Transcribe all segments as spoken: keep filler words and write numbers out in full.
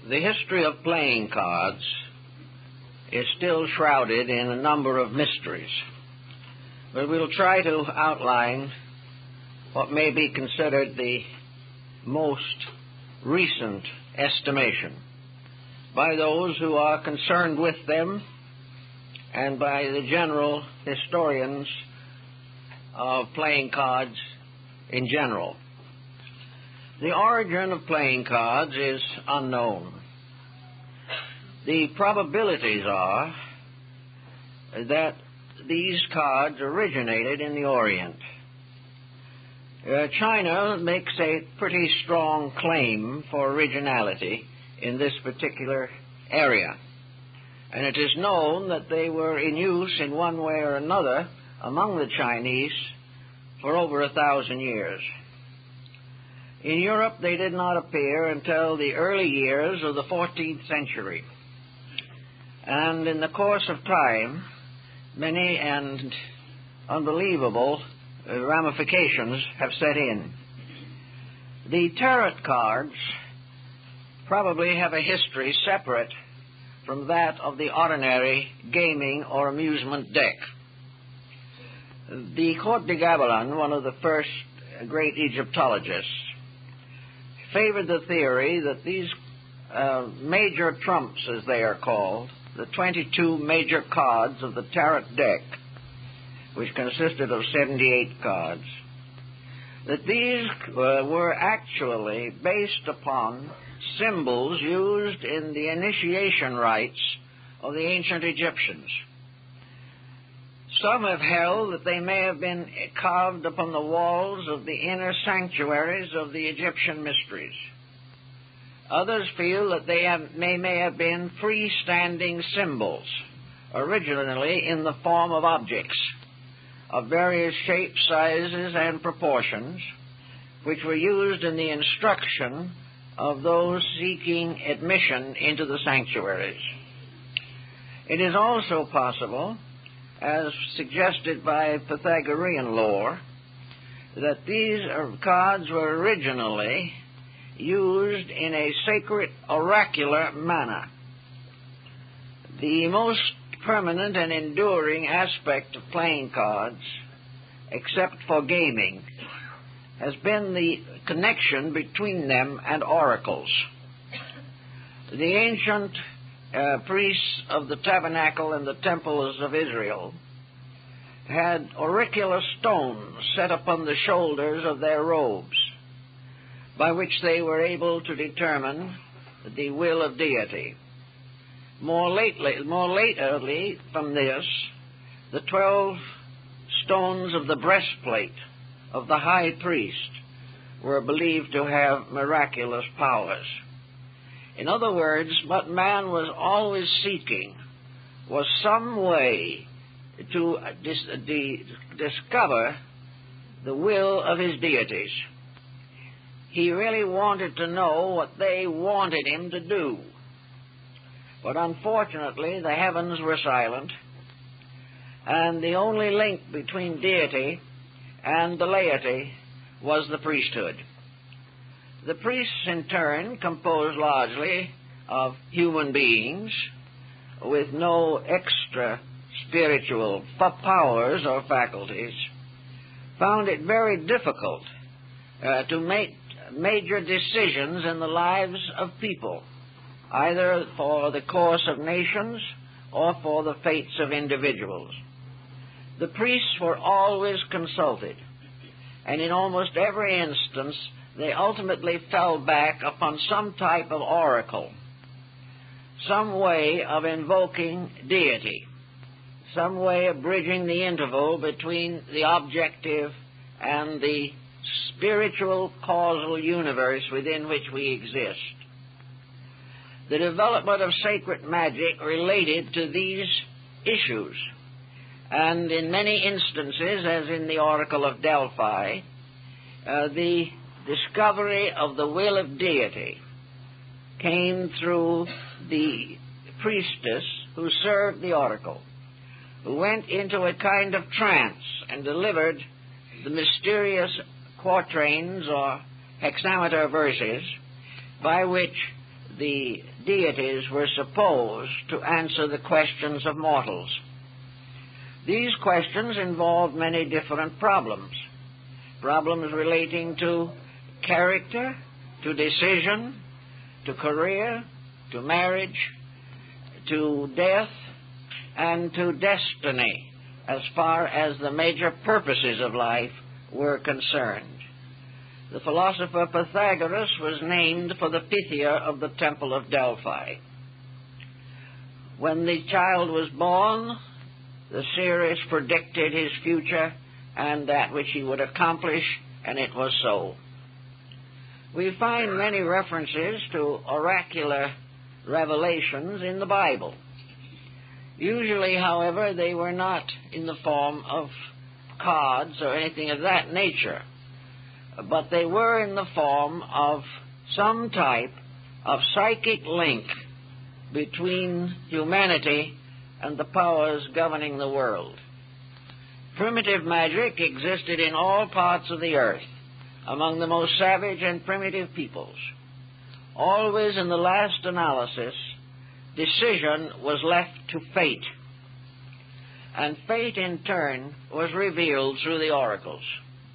The history of playing cards is still shrouded in a number of mysteries, but we'll try to outline what may be considered the most recent estimation by those who are concerned with them and by the general historians of playing cards in general. The origin of playing cards is unknown. The probabilities are that these cards originated in the Orient. Uh, China makes a pretty strong claim for originality in this particular area, and it is known that they were in use in one way or another among the Chinese for over a thousand years. In Europe, they did not appear until the early years of the fourteenth century. And in the course of time, many and unbelievable uh, ramifications have set in. The tarot cards probably have a history separate from that of the ordinary gaming or amusement deck. The Comte de Gabelin, one of the first great Egyptologists, favored the theory that these uh, major trumps, as they are called, the twenty-two major cards of the tarot deck, which consisted of seventy-eight cards, that these uh, were actually based upon symbols used in the initiation rites of the ancient Egyptians. Some have held that they may have been carved upon the walls of the inner sanctuaries of the Egyptian mysteries. Others feel that they have, may, may have been freestanding symbols, originally in the form of objects of various shapes, sizes, and proportions, which were used in the instruction of those seeking admission into the sanctuaries. It is also possible, as suggested by Pythagorean lore, that these cards were originally used in a sacred oracular manner. The most permanent and enduring aspect of playing cards, except for gaming, has been the connection between them and oracles. The ancient uh, priests of the tabernacle and the temples of Israel had auricular stones set upon the shoulders of their robes, by which they were able to determine the will of deity. More lately, more lately from this, the twelve stones of the breastplate of the high priest were believed to have miraculous powers. In other words, what man was always seeking was some way to dis- de- discover the will of his deities. He really wanted to know what they wanted him to do. But unfortunately, the heavens were silent, and the only link between deity and the laity was the priesthood. The priests, in turn, composed largely of human beings with no extra spiritual powers or faculties, found it very difficult uh, to make major decisions in the lives of people, either for the course of nations or for the fates of individuals. The priests were always consulted, and in almost every instance they ultimately fell back upon some type of oracle, some way of invoking deity, some way of bridging the interval between the objective and the spiritual causal universe within which we exist. The development of sacred magic related to these issues, and in many instances, as in the Oracle of Delphi, uh, the discovery of the will of deity came through the priestess who served the oracle, who went into a kind of trance and delivered the mysterious quatrains or hexameter verses by which the deities were supposed to answer the questions of mortals. These questions involved many different problems. Problems relating to character, to decision, to career, to marriage, to death, and to destiny, as far as the major purposes of life were concerned. The philosopher Pythagoras was named for the Pythia of the Temple of Delphi. When the child was born, the seers predicted his future and that which he would accomplish, and it was so. We find many references to oracular revelations in the Bible. Usually, however, they were not in the form of cards or anything of that nature, but they were in the form of some type of psychic link between humanity and the powers governing the world. Primitive magic existed in all parts of the earth, among the most savage and primitive peoples. Always in the last analysis, decision was left to fate, and fate in turn was revealed through the oracles.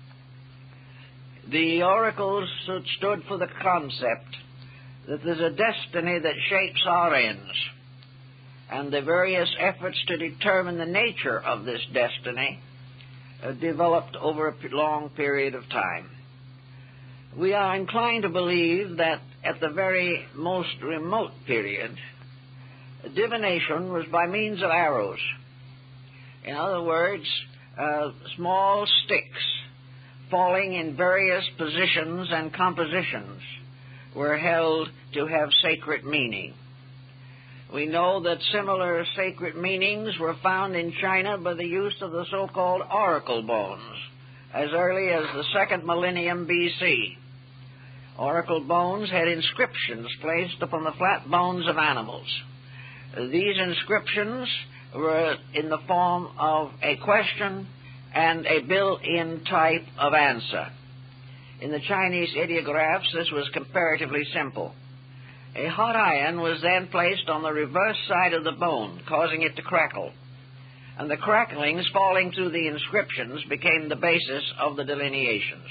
The oracles stood for the concept that there's a destiny that shapes our ends, and the various efforts to determine the nature of this destiny uh, developed over a long period of time. We are inclined to believe that at the very most remote period, divination was by means of arrows. In other words, uh, small sticks falling in various positions and compositions were held to have sacred meaning. We know that similar sacred meanings were found in China by the use of the so-called oracle bones as early as the second millennium B C. Oracle bones had inscriptions placed upon the flat bones of animals. These inscriptions were in the form of a question and a built-in type of answer. In the Chinese ideographs, this was comparatively simple. A hot iron was then placed on the reverse side of the bone, causing it to crackle, and the cracklings falling through the inscriptions became the basis of the delineations.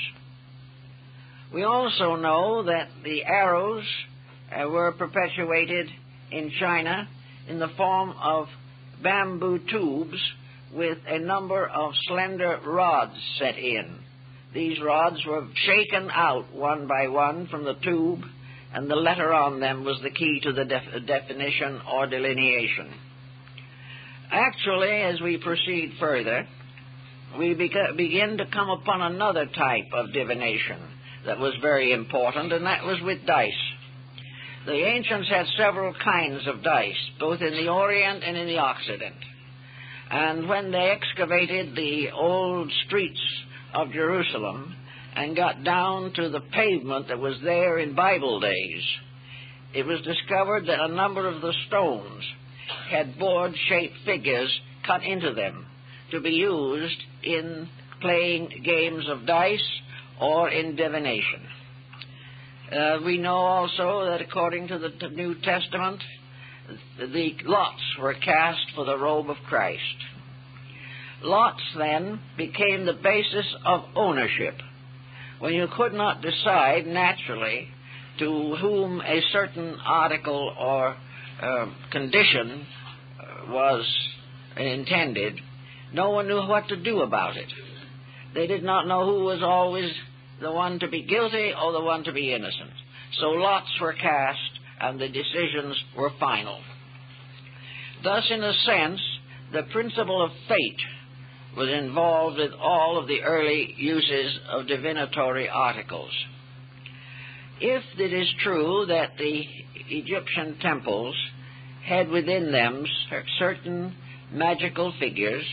We also know that the arrows uh, were perpetuated in China in the form of bamboo tubes with a number of slender rods set in. These rods were shaken out one by one from the tube, and the letter on them was the key to the def- definition or delineation. Actually, as we proceed further, we beca- begin to come upon another type of divination that was very important, and that was with dice. The ancients had several kinds of dice, both in the Orient and in the Occident. And when they excavated the old streets of Jerusalem and got down to the pavement that was there in Bible days, it was discovered that a number of the stones had board-shaped figures cut into them to be used in playing games of dice or in divination. Uh, we know also that according to the t- New Testament, the lots were cast for the robe of Christ. Lots then became the basis of ownership. When you could not decide naturally to whom a certain article or uh, condition uh, was intended, no one knew what to do about it. They did not know who was always the one to be guilty or the one to be innocent. So lots were cast and the decisions were final. Thus, in a sense, the principle of fate was involved with all of the early uses of divinatory articles. If it is true that the Egyptian temples had within them certain magical figures,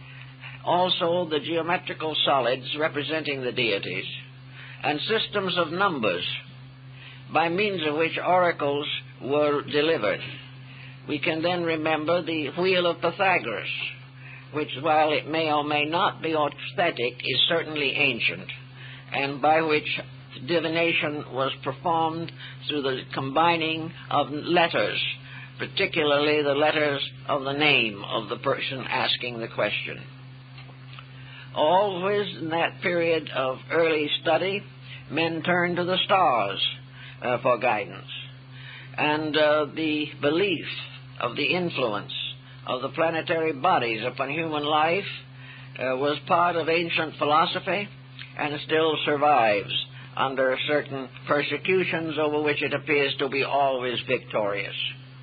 also the geometrical solids representing the deities, and systems of numbers by means of which oracles were delivered, we can then remember the Wheel of Pythagoras, which, while it may or may not be authentic, is certainly ancient, and by which divination was performed through the combining of letters, particularly the letters of the name of the person asking the question. Always in that period of early study, men turned to the stars uh, for guidance. And uh, the belief of the influence of the planetary bodies upon human life uh, was part of ancient philosophy and still survives under certain persecutions over which it appears to be always victorious.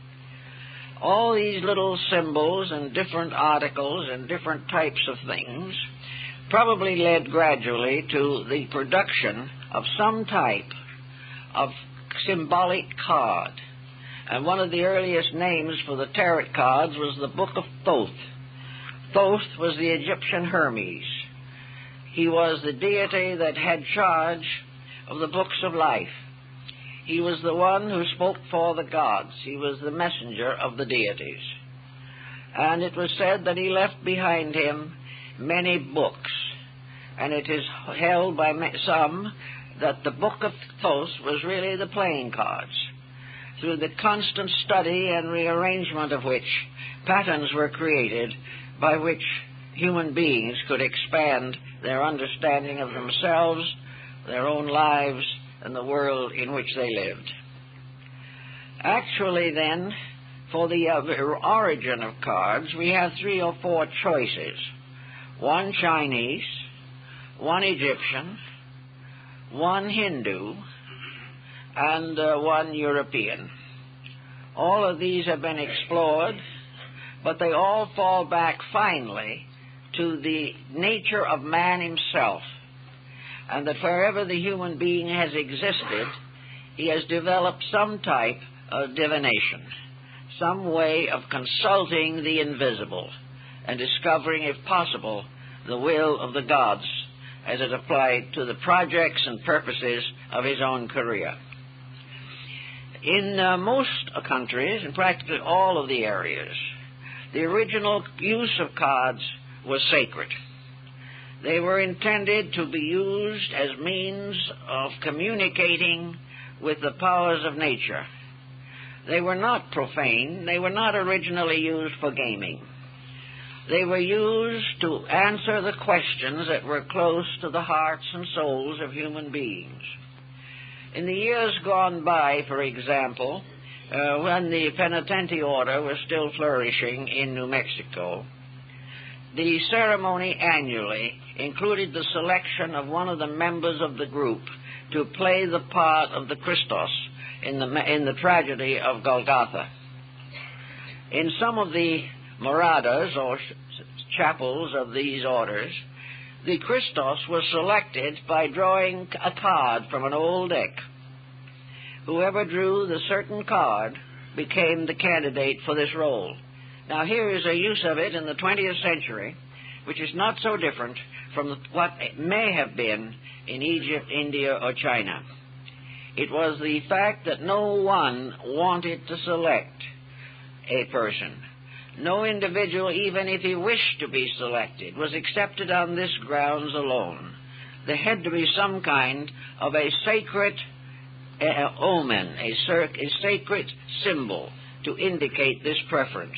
All these little symbols and different articles and different types of things probably led gradually to the production of some type of symbolic card. And one of the earliest names for the tarot cards was the Book of Thoth. Thoth was the Egyptian Hermes. He was the deity that had charge of the books of life. He was the one who spoke for the gods. He was the messenger of the deities. And it was said that he left behind him many books. And it is held by some that the Book of Thoth was really the playing cards, through the constant study and rearrangement of which patterns were created by which human beings could expand their understanding of themselves, their own lives, and the world in which they lived. Actually, then, for the uh, origin of cards, we have three or four choices. One Chinese, one Egyptian, one Hindu, and uh, one European. All of these have been explored, but they all fall back finally to the nature of man himself, and that wherever the human being has existed, he has developed some type of divination, some way of consulting the invisible and discovering, if possible, the will of the gods as it applied to the projects and purposes of his own career. In uh, most countries, in practically all of the areas, the original use of cards was sacred. They were intended to be used as means of communicating with the powers of nature. They were not profane. They were not originally used for gaming. They were used to answer the questions that were close to the hearts and souls of human beings. In the years gone by, for example, uh, when the penitente order was still flourishing in New Mexico, the ceremony annually included the selection of one of the members of the group to play the part of the Christos in the, in the tragedy of Golgotha. In some of the moradas, or chapels of these orders, the Christos was selected by drawing a card from an old deck. Whoever drew the certain card became the candidate for this role. Now, here is a use of it in the twentieth century, which is not so different from what it may have been in Egypt, India, or China. It was the fact that no one wanted to select a person. No individual, even if he wished to be selected, was accepted on this grounds alone. There had to be some kind of a sacred uh, omen, a, cir- a sacred symbol to indicate this preference.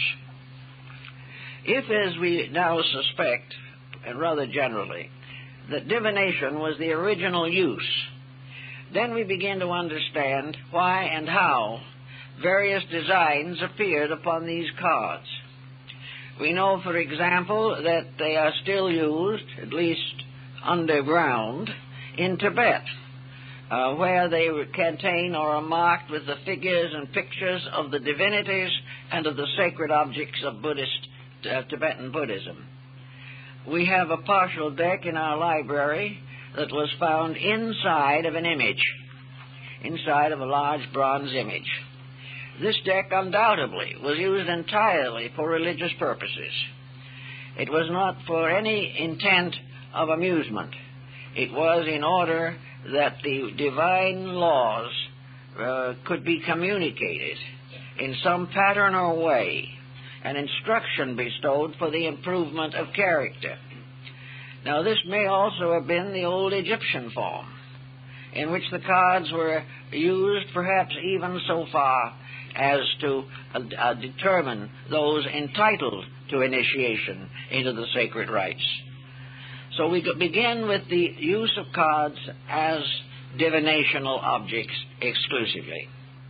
If, as we now suspect, and rather generally, that divination was the original use, then we begin to understand why and how various designs appeared upon these cards. We know, for example, that they are still used, at least underground, in Tibet, uh, where they contain or are marked with the figures and pictures of the divinities and of the sacred objects of Buddhist, uh, Tibetan Buddhism. We have a partial deck in our library that was found inside of an image, inside of a large bronze image. This deck undoubtedly was used entirely for religious purposes. It was not for any intent of amusement. It was in order that the divine laws uh, could be communicated in some pattern or way, and instruction bestowed for the improvement of character. Now, this may also have been the old Egyptian form. in which the cards were used perhaps even so far as to uh, uh, determine those entitled to initiation into the sacred rites. So we could begin with the use of cards as divinational objects exclusively.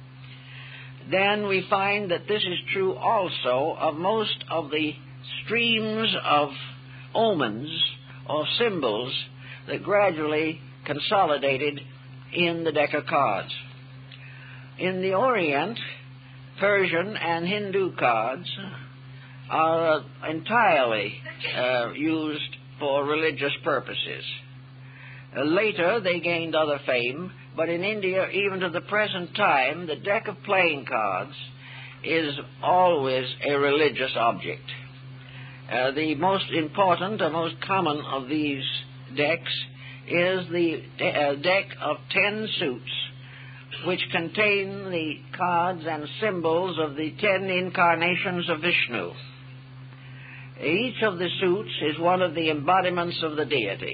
Then we find that this is true also of most of the streams of omens or symbols that gradually consolidated in the deck of cards. In the Orient, Persian and Hindu cards are entirely uh, used for religious purposes. Uh, later, they gained other fame, but in India, even to the present time, the deck of playing cards is always a religious object. Uh, the most important and most common of these decks is the de- uh, deck of ten suits, which contain the cards and symbols of the ten incarnations of Vishnu. Each of the suits is one of the embodiments of the deity,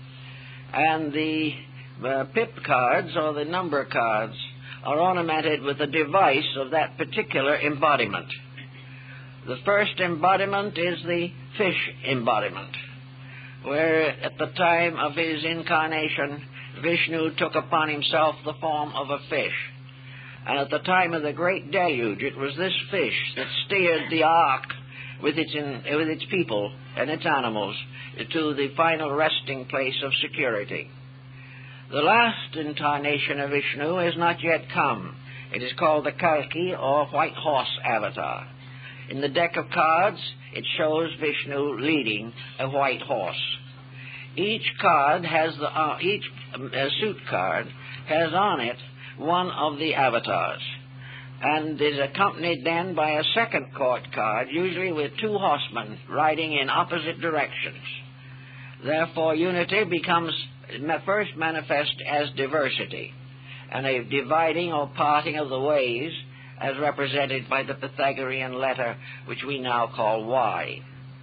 and the uh, pip cards, or the number cards, are ornamented with a device of that particular embodiment. The first embodiment is the fish embodiment, where at the time of his incarnation, Vishnu took upon himself the form of a fish. And at the time of the great deluge, it was this fish that steered the ark with its, in, with its people and its animals to the final resting place of security. The last incarnation of Vishnu has not yet come. It is called the Kalki, or white horse avatar. In the deck of cards, it shows Vishnu leading a white horse. Each card has the uh, each uh, suit card has on it one of the avatars, and is accompanied then by a second court card, usually with two horsemen riding in opposite directions. Therefore, unity becomes first manifest as diversity, and a dividing or parting of the ways, as represented by the Pythagorean letter, which we now call Y.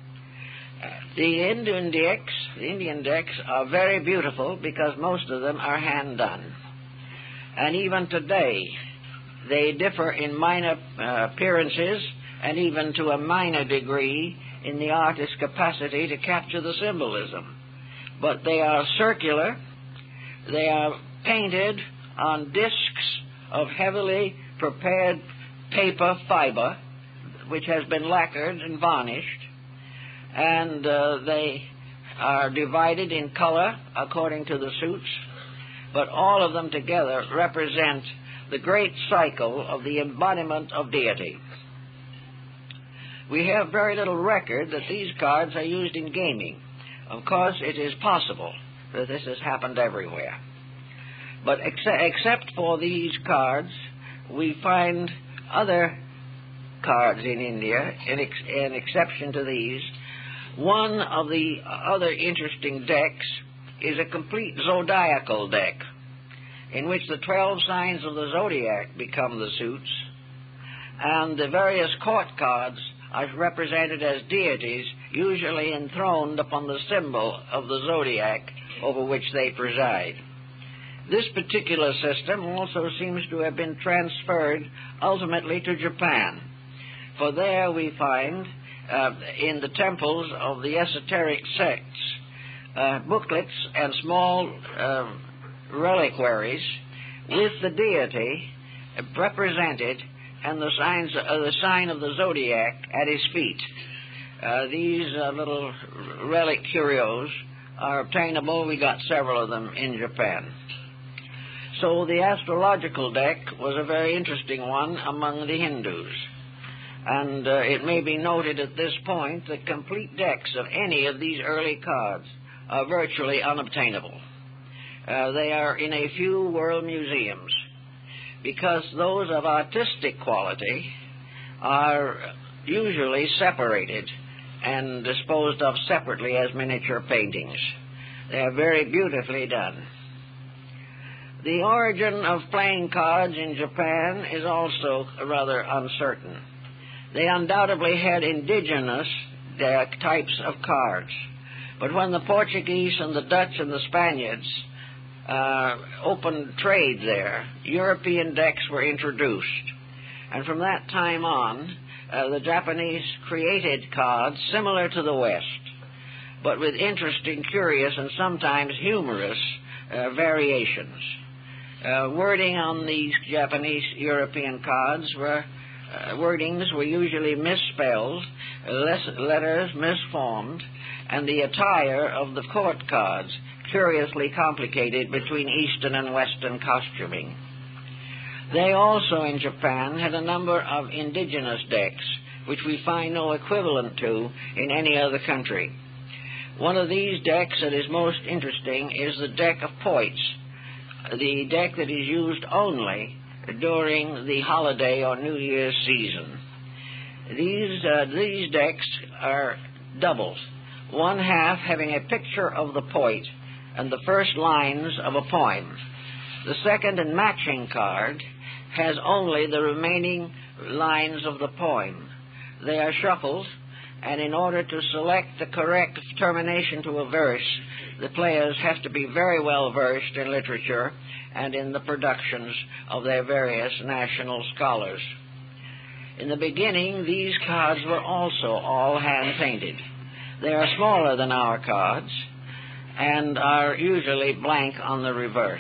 The Indian decks, the Indian decks are very beautiful because most of them are hand done. And even today, they differ in minor uh, appearances and even to a minor degree in the artist's capacity to capture the symbolism. But they are circular, they are painted on discs of heavily prepared paper fiber, which has been lacquered and varnished, and uh, they are divided in color according to the suits, but all of them together represent the great cycle of the embodiment of deity. We have very little record that these cards are used in gaming. Of course, it is possible that this has happened everywhere. But ex- except for these cards, we find other cards in India, in, ex- in exception to these. One of the other interesting decks is a complete zodiacal deck, in which the twelve signs of the zodiac become the suits, and the various court cards are represented as deities, usually enthroned upon the symbol of the zodiac over which they preside. This particular system also seems to have been transferred ultimately to Japan, for there we find uh, in the temples of the esoteric sects uh, booklets and small uh, reliquaries with the deity represented and the signs, uh, the sign of the zodiac at his feet. Uh, these uh, little relic curios are obtainable. We got several of them in Japan. So the astrological deck was a very interesting one among the Hindus. And uh, it may be noted at this point that complete decks of any of these early cards are virtually unobtainable. Uh, they are in a few world museums, because those of artistic quality are usually separated and disposed of separately as miniature paintings. They are very beautifully done. The origin of playing cards in Japan is also rather uncertain. They undoubtedly had indigenous uh, types of cards, but when the Portuguese and the Dutch and the Spaniards uh, opened trade there. European decks were introduced. And from that time on, uh, the Japanese created cards similar to the West, but with interesting, curious, and sometimes humorous uh, variations. Uh, wording on these Japanese European cards were uh, wordings were usually misspelled, less, letters misformed, and the attire of the court cards curiously complicated between Eastern and Western costuming. They also in Japan had a number of indigenous decks, which we find no equivalent to in any other country. One of these decks that is most interesting is the deck of poits, the deck that is used only during the holiday or New Year's season. These, uh, these decks are doubles, one half having a picture of the poit and the first lines of a poem. The second and matching card has only the remaining lines of the poem. They are shuffled, and in order to select the correct termination to a verse, the players have to be very well versed in literature and in the productions of their various national scholars. In the beginning, these cards were also all hand-painted. They are smaller than our cards and are usually blank on the reverse.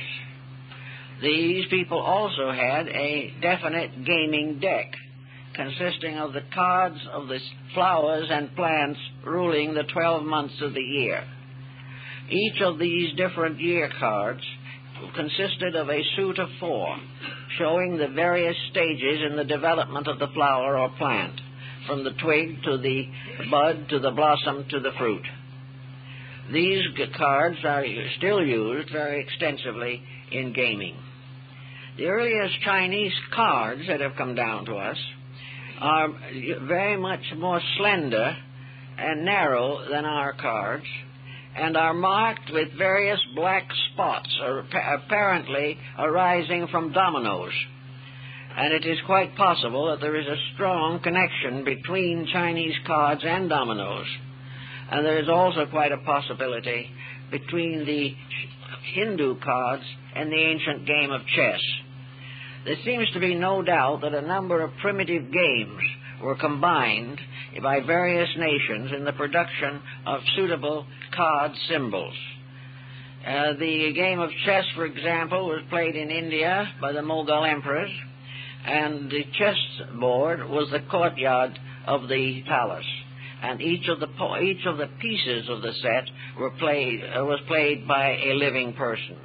These people also had a definite gaming deck, consisting of the cards of the flowers and plants ruling the twelve months of the year. Each of these different year cards consisted of a suit of four, showing the various stages in the development of the flower or plant, from the twig to the bud to the blossom to the fruit. These cards are still used very extensively in gaming. The earliest Chinese cards that have come down to us are very much more slender and narrow than our cards, and are marked with various black spots, apparently arising from dominoes. And it is quite possible that there is a strong connection between Chinese cards and dominoes. And there is also quite a possibility between the Hindu cards and the ancient game of chess. There seems to be no doubt that a number of primitive games were combined by various nations in the production of suitable card symbols. Uh, the game of chess, for example, was played in India by the Mughal emperors, and the chessboard was the courtyard of the palace. And each of the po- each of the pieces of the set were played uh, was played by a living person.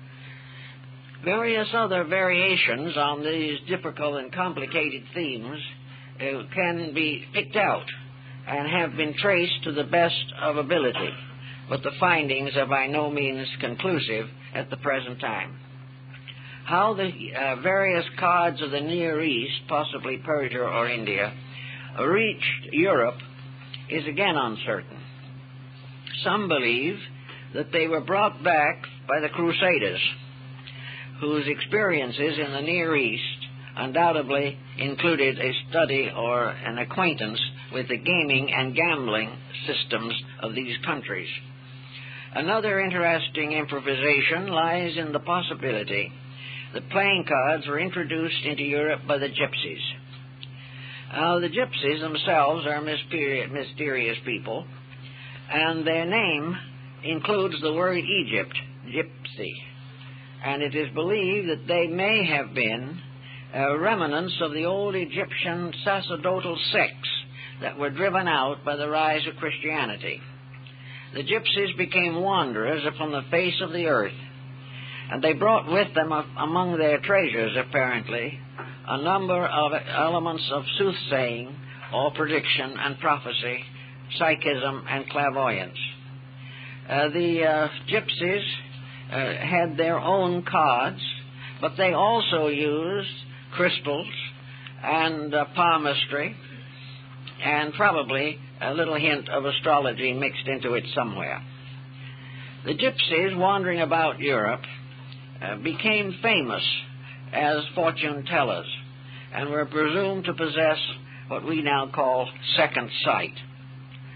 Various other variations on these difficult and complicated themes uh, can be picked out and have been traced to the best of ability, but the findings are by no means conclusive at the present time. How the uh, various cards of the Near East, possibly Persia or India, reached Europe is again uncertain. Some believe that they were brought back by the Crusaders, whose experiences in the Near East undoubtedly included a study or an acquaintance with the gaming and gambling systems of these countries. Another interesting improvisation lies in the possibility that playing cards were introduced into Europe by the gypsies. Now, the gypsies themselves are mysterious people, and their name includes the word Egypt, gypsy. And it is believed that they may have been uh, remnants of the old Egyptian sacerdotal sects that were driven out by the rise of Christianity. The gypsies became wanderers upon the face of the earth, and they brought with them uh, among their treasures, apparently, a number of elements of soothsaying or prediction and prophecy, psychism and clairvoyance. Uh, the uh, gypsies Uh, had their own cards, but they also used crystals and uh, palmistry and probably a little hint of astrology mixed into it somewhere. The gypsies wandering about Europe uh, became famous as fortune tellers and were presumed to possess what we now call second sight.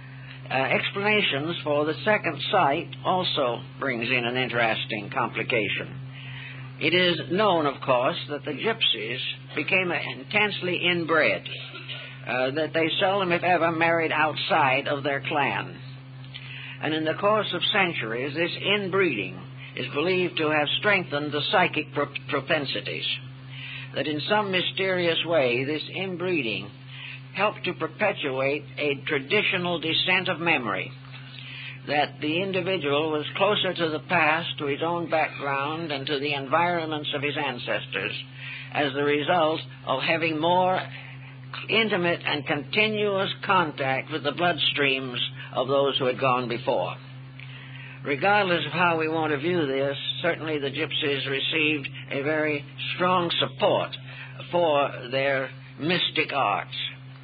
Uh, explanations for the second sight also brings in an interesting complication. It is known, of course, that the gypsies became intensely inbred, uh, that they seldom, if ever, married outside of their clan. And in the course of centuries, this inbreeding is believed to have strengthened the psychic pro- propensities, that in some mysterious way this inbreeding helped to perpetuate a traditional descent of memory, that the individual was closer to the past, to his own background, and to the environments of his ancestors as the result of having more intimate and continuous contact with the bloodstreams of those who had gone before. Regardless of how we want to view this, certainly the gypsies received a very strong support for their mystic arts.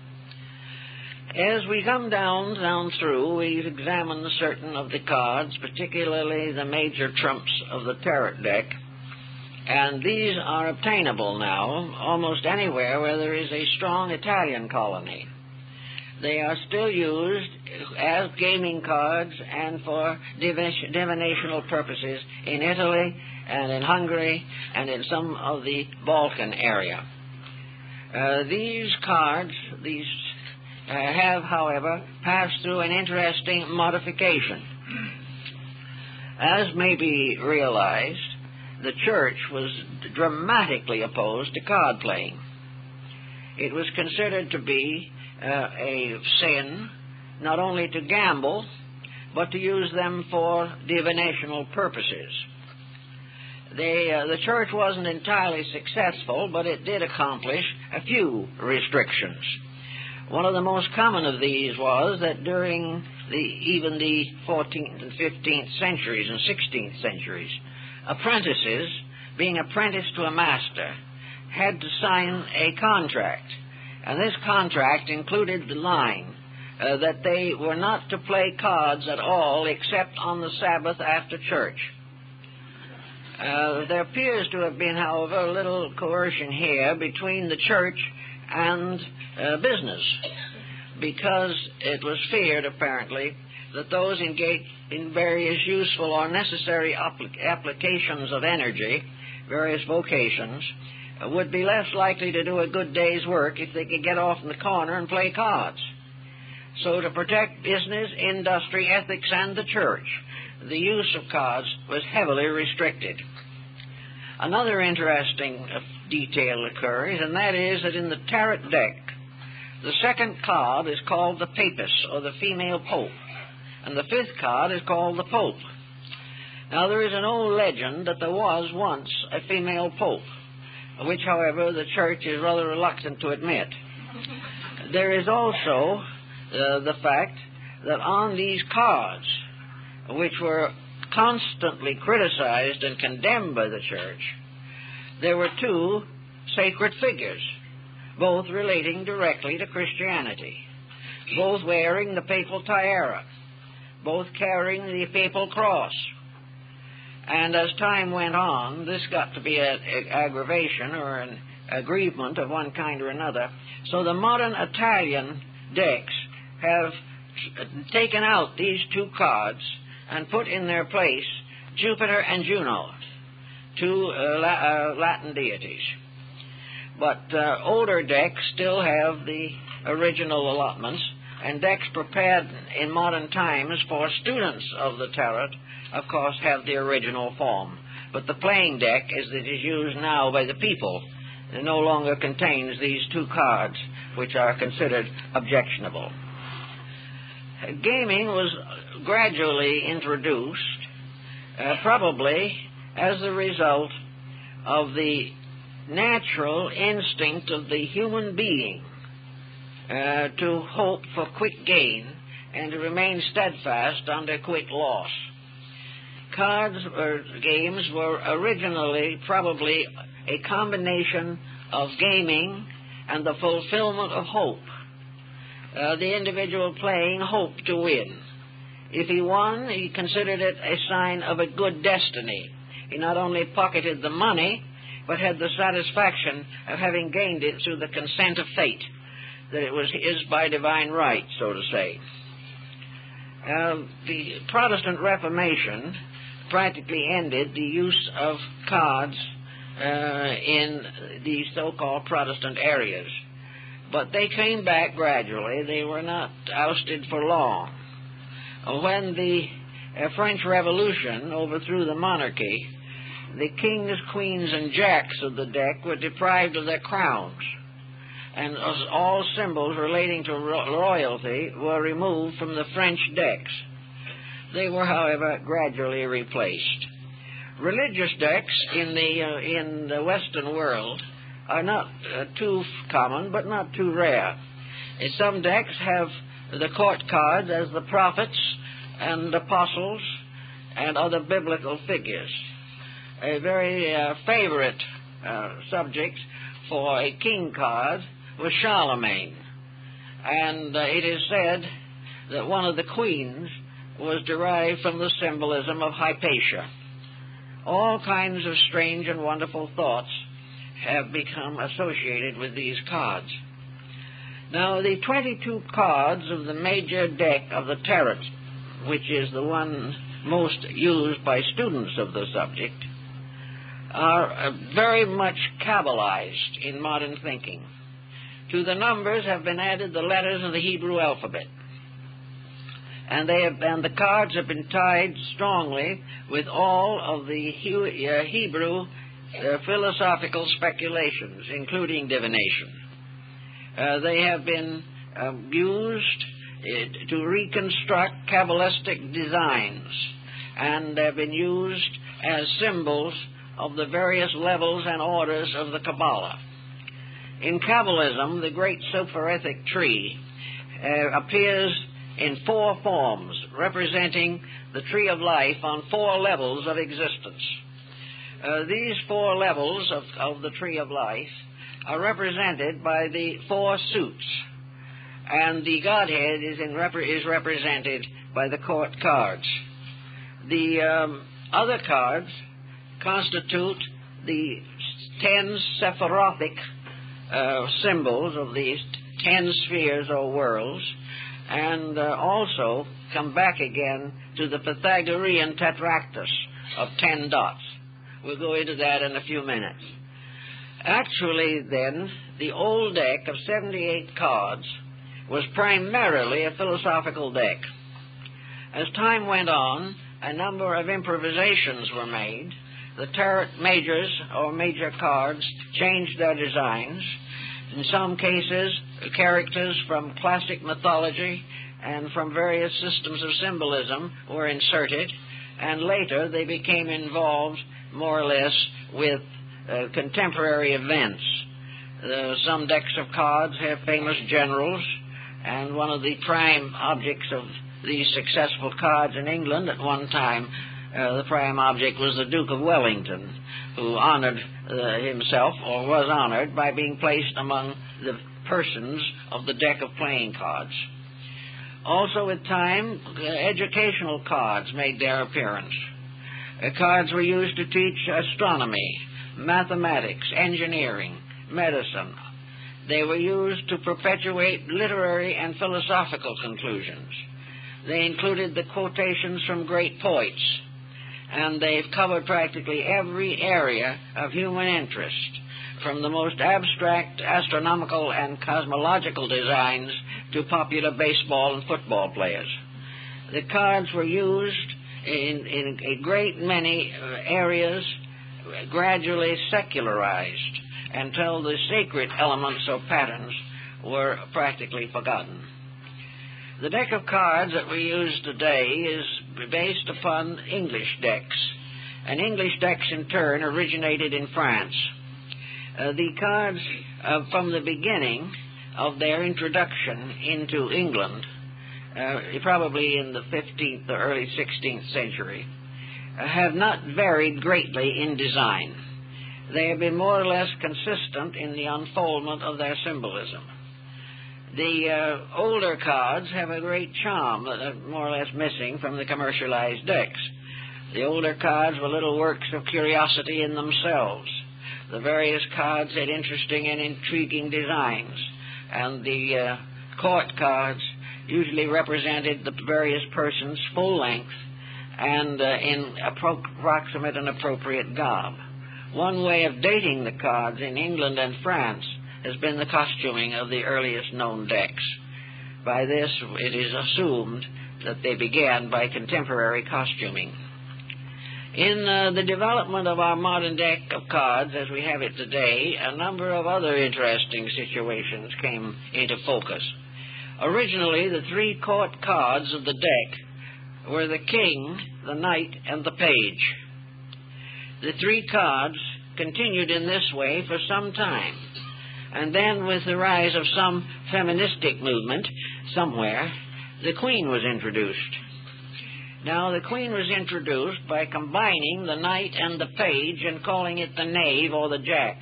As we come down, down through, we examine certain of the cards, particularly the major trumps of the tarot deck, and these are obtainable now almost anywhere where there is a strong Italian colony. They are still used as gaming cards and for divin- divinational purposes in Italy and in Hungary and in some of the Balkan area. Uh, these cards, these uh, have, however, passed through an interesting modification. As may be realized, the church was dramatically opposed to card playing. It was considered to be uh, a sin not only to gamble, but to use them for divinational purposes. They, uh, the church wasn't entirely successful, but it did accomplish a few restrictions. One of the most common of these was that during the, even the fourteenth and fifteenth centuries and sixteenth centuries, apprentices, being apprenticed to a master, had to sign a contract. And this contract included the line uh, that they were not to play cards at all except on the Sabbath after church. Uh, there appears to have been, however, a little coercion here between the church and uh, business, because it was feared, apparently, that those engaged in various useful or necessary applic- applications of energy, various vocations, uh, would be less likely to do a good day's work if they could get off in the corner and play cards. So to protect business, industry, ethics, and the church, the use of cards was heavily restricted. Another interesting uh, detail occurs, and that is that in the tarot deck, the second card is called the Papus, or the female pope, and the fifth card is called the Pope. Now, there is an old legend that there was once a female pope, which, however, the church is rather reluctant to admit. There is also uh, the fact that on these cards, which were constantly criticized and condemned by the church, there were two sacred figures, both relating directly to Christianity, both wearing the papal tiara, both carrying the papal cross. And as time went on, this got to be an aggravation or an aggrievement of one kind or another. So the modern Italian decks have taken out these two cards and put in their place Jupiter and Juno, two uh, La- uh, Latin deities. But uh, older decks still have the original allotments, and decks prepared in modern times for students of the tarot, of course, have the original form. But the playing deck, as it is used now by the people, no longer contains these two cards, which are considered objectionable. Gaming was gradually introduced, uh, probably as a result of the natural instinct of the human being uh, to hope for quick gain and to remain steadfast under quick loss. Cards or games were originally probably a combination of gaming and the fulfillment of hope. Uh, the individual playing hoped to win. If he won, he considered it a sign of a good destiny. He not only pocketed the money, but had the satisfaction of having gained it through the consent of fate, that it was his by divine right, so to say. Uh, the Protestant Reformation practically ended the use of cards uh, in the so-called Protestant areas. But they came back gradually. They were not ousted for long. When the uh, French Revolution overthrew the monarchy, the kings, queens, and jacks of the deck were deprived of their crowns, and all symbols relating to ro- royalty were removed from the French decks. They were, however, gradually replaced. Religious decks in the uh, in the Western world are not uh, too common, but not too rare. Uh, some decks have the court cards as the prophets and apostles and other biblical figures. A very uh, favorite uh, subject for a king card was Charlemagne, and uh, it is said that one of the queens was derived from the symbolism of Hypatia. All kinds of strange and wonderful thoughts have become associated with these cards. Now, the twenty-two cards of the major deck of the Tarot, which is the one most used by students of the subject, are uh, very much Kabbalized in modern thinking. To the numbers have been added the letters of the Hebrew alphabet, and they have, and the cards have been tied strongly with all of the he, uh, Hebrew uh, philosophical speculations, including divination. Uh, they have been uh, used uh, to reconstruct Kabbalistic designs, and have been used as symbols of the various levels and orders of the Kabbalah. In Kabbalism, the great sophoretic tree uh, appears in four forms, representing the tree of life on four levels of existence. Uh, these four levels of, of the tree of life are represented by the four suits, and the Godhead is, in rep- is represented by the court cards. The um, other cards constitute the ten sephirothic uh, symbols of these ten spheres or worlds, and uh, also come back again to the Pythagorean tetractys of ten dots. We'll go into that in a few minutes. Actually, then, the old deck of seventy-eight cards was primarily a philosophical deck. As time went on, a number of improvisations were made. The tarot majors or major cards changed their designs. In some cases, characters from classic mythology and from various systems of symbolism were inserted, and later they became involved more or less with uh, contemporary events. Uh, some decks of cards have famous generals, and one of the prime objects of these successful cards in England at one time, uh, the prime object was the Duke of Wellington, who honored uh, himself, or was honored, by being placed among the persons of the deck of playing cards. Also, with time, uh, educational cards made their appearance. Uh, cards were used to teach astronomy, mathematics, engineering, medicine. They were used to perpetuate literary and philosophical conclusions. They included the quotations from great poets, and they've covered practically every area of human interest, from the most abstract astronomical and cosmological designs to popular baseball and football players. The cards were used in, in a great many areas, gradually secularized, until the sacred elements or patterns were practically forgotten. The deck of cards that we use today is based upon English decks, and English decks in turn originated in France. Uh, the cards uh, from the beginning of their introduction into England, uh, probably in the fifteenth or early sixteenth century, uh, have not varied greatly in design. They have been more or less consistent in the unfoldment of their symbolism. The uh, older cards have a great charm that are more or less missing from the commercialized decks. The older cards were little works of curiosity in themselves. The various cards had interesting and intriguing designs, and the uh, court cards usually represented the various persons' full length and uh, in appro- approximate and appropriate garb. One way of dating the cards in England and France has been the costuming of the earliest known decks. By this, it is assumed that they began by contemporary costuming. In uh, the development of our modern deck of cards as we have it today, a number of other interesting situations came into focus. Originally, the three court cards of the deck were the king, the knight, and the page. The three cards continued in this way for some time, and then with the rise of some feministic movement somewhere, the queen was introduced. Now, the queen was introduced by combining the knight and the page and calling it the knave or the jack,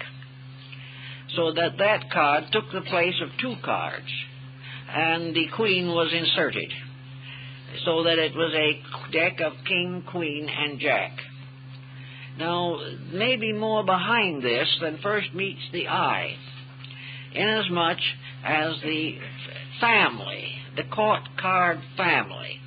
so that that card took the place of two cards, and the queen was inserted, so that it was a deck of king, queen, and jack. Now, maybe more behind this than first meets the eye, inasmuch as the family, the court card family,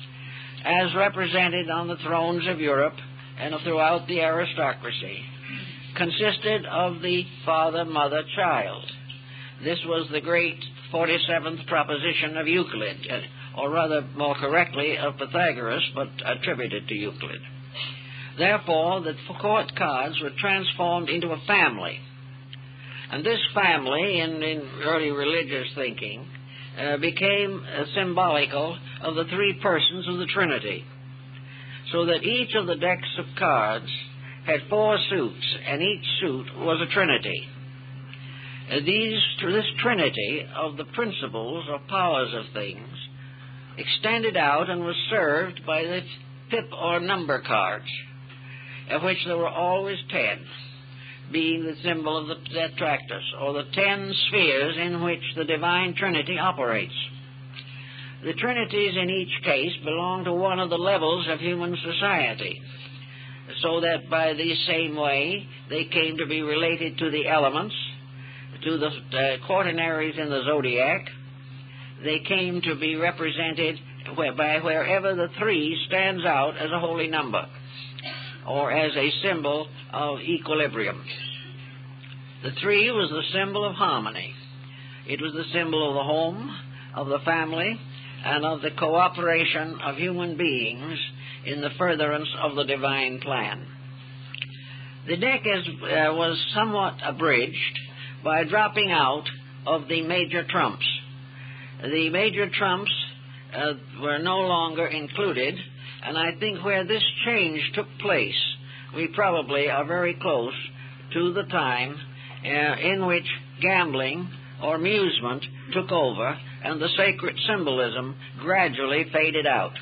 as represented on the thrones of Europe and throughout the aristocracy, consisted of the father, mother, child. This was the great forty-seventh proposition of Euclid, or rather, more correctly, of Pythagoras, but attributed to Euclid. Therefore, the court cards were transformed into a family. And this family, in, in early religious thinking, uh, became uh, symbolical of the three persons of the Trinity, so that each of the decks of cards had four suits, and each suit was a trinity. Uh, these, this trinity of the principles or powers of things extended out and was served by the pip or number cards, of which there were always ten, being the symbol of the tetractys, or the ten spheres in which the divine Trinity operates. The Trinities in each case belong to one of the levels of human society, so that by the same way they came to be related to the elements, to the uh, quaternaries in the zodiac. They came to be represented by wherever the three stands out as a holy number, or as a symbol of equilibrium. The three was the symbol of harmony. It was the symbol of the home, of the family, and of the cooperation of human beings in the furtherance of the divine plan. The deck is, uh, was somewhat abridged by dropping out of the major trumps. The major trumps uh, were no longer included, and I think where this change took place, we probably are very close to the time uh, in which gambling or amusement took over and the sacred symbolism gradually faded out.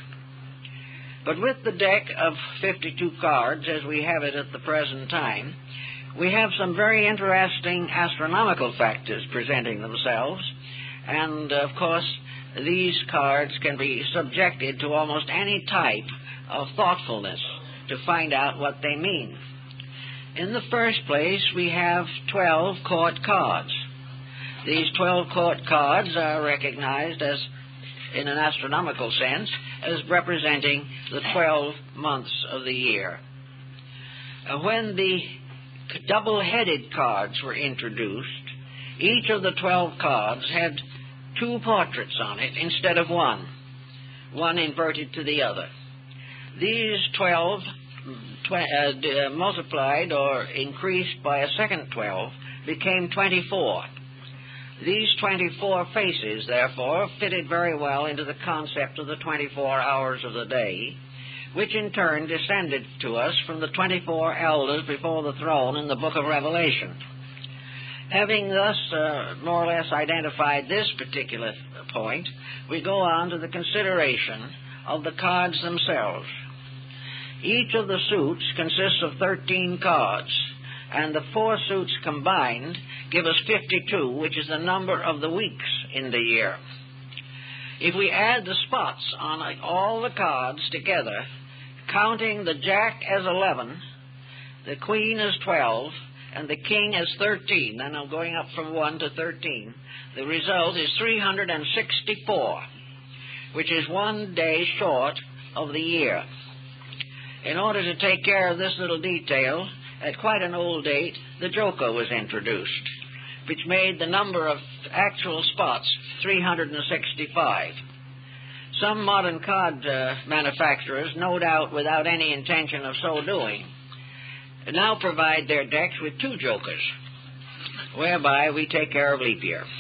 But with the deck of fifty-two cards, as we have it at the present time, we have some very interesting astronomical factors presenting themselves, and of course these cards can be subjected to almost any type of thoughtfulness to find out what they mean. In the first place, we have twelve court cards. These twelve court cards are recognized as, in an astronomical sense, as representing the twelve months of the year. Uh, when the double-headed cards were introduced, each of the twelve cards had two portraits on it instead of one, one inverted to the other. These twelve tw- uh, d- uh, multiplied or increased by a second twelve became twenty-four. These twenty-four faces, therefore, fitted very well into the concept of the twenty-four hours of the day, which in turn descended to us from the twenty-four elders before the throne in the book of Revelation. Having thus uh, more or less identified this particular point, we go on to the consideration of the cards themselves. Each of the suits consists of thirteen cards, and the four suits combined give us fifty-two, which is the number of the weeks in the year. If we add the spots on all the cards together, counting the jack as eleven, the queen as twelve, and the king as thirteen, then I'm going up from one to thirteen, the result is three hundred sixty-four. which is one day short of the year. In order to take care of this little detail, at quite an old date, the joker was introduced, which made the number of actual spots three hundred sixty-five. Some modern card uh, manufacturers, no doubt without any intention of so doing, now provide their decks with two jokers, whereby we take care of leap year.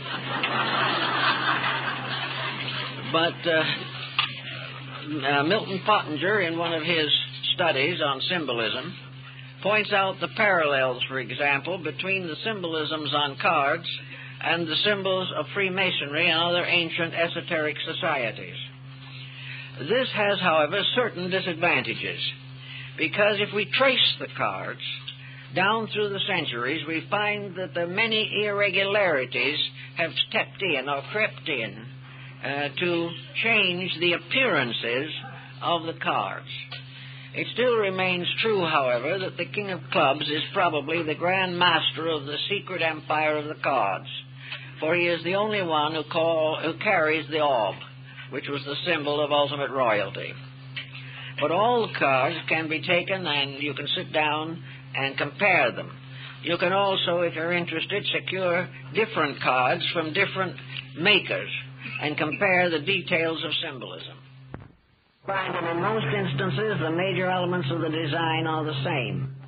But uh, uh, Milton Pottinger, in one of his studies on symbolism, points out the parallels, for example, between the symbolisms on cards and the symbols of Freemasonry and other ancient esoteric societies. This has, however, certain disadvantages, because if we trace the cards down through the centuries, we find that the many irregularities have stepped in or crept in uh, to change the appearances of the cards. It still remains true, however, that the King of Clubs is probably the Grand Master of the secret empire of the cards, for he is the only one who, call, who carries the orb, which was the symbol of ultimate royalty. But all the cards can be taken and you can sit down and compare them. You can also, if you're interested, secure different cards from different makers and compare the details of symbolism. Find that in most instances the major elements of the design are the same.